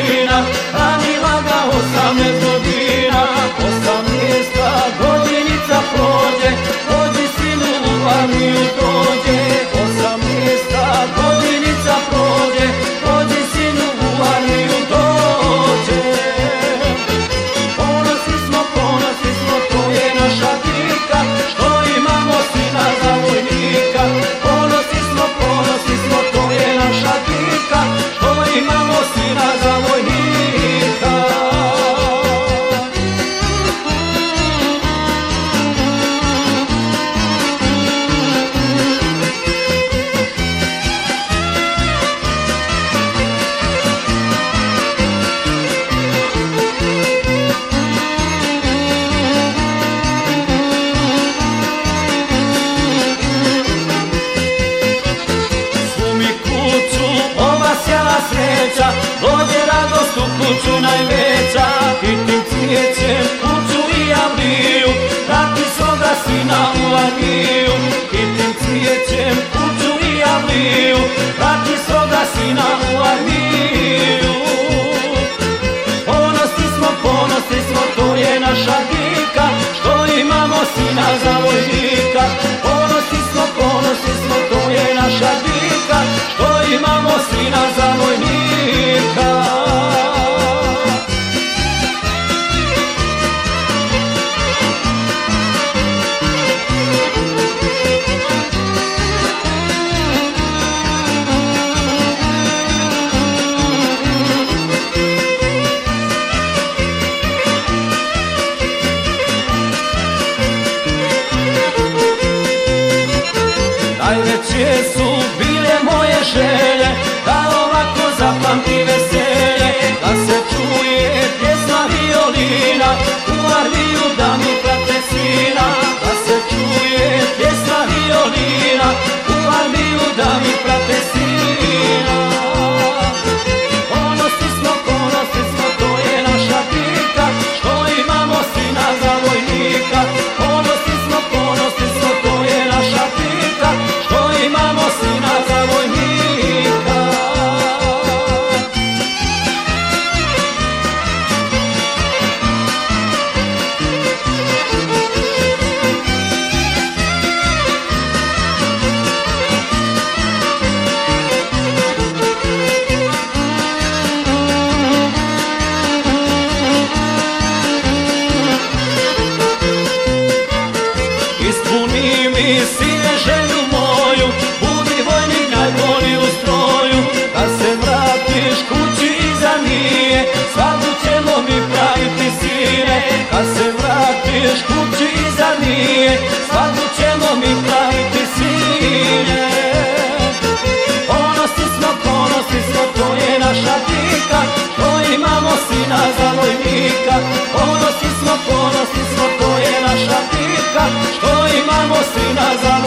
godina, ranila ga 18 godina. 18. godinica prođe, dođi sinu u armiju dođe. 18. godinica prođe, dođi sinu u armiju dođe. Ponosni smo, to je naša dika, što imamo sina za vojnika. Ponosni smo, to je naša dika, što imamo sina za vojnika. Sreća, dođe radost u kuću najveća, i tim cvijećem kuću i javliju, vrati svoga sina u armiju. I tim cvijećem kuću i javliju, vrati svoga sina u armiju. Ponosni smo, to je naša dika, što imamo sina za vojnika. Ponosni smo, to je naša dika, što imamo sina za vojnika. Najveće su bile moje želje, da ovako zapamti veselje, da se čuje pjesma violina, u armiju da mi prate sina. Da se čuje pjesma violina, u armiju da mi prate sina. Ponosni smo, to je naša dika, što imamo sina za vojnika. Ponosni smo, to je naša dika, što imamo sina za vojnika. Ispuni mi sine želju moju, budi vojnik najbolji u stroju. Kad se vratiš kući iza nije, svadbu ćemo mi praviti sine. Kad se vratiš kući iza nije, svadbu ćemo mi praviti sine. Ponosni smo, to je naša dika, što imamo sina za vojnika. Ponosni smo, to je naša dika, što imamo sina za vojnika.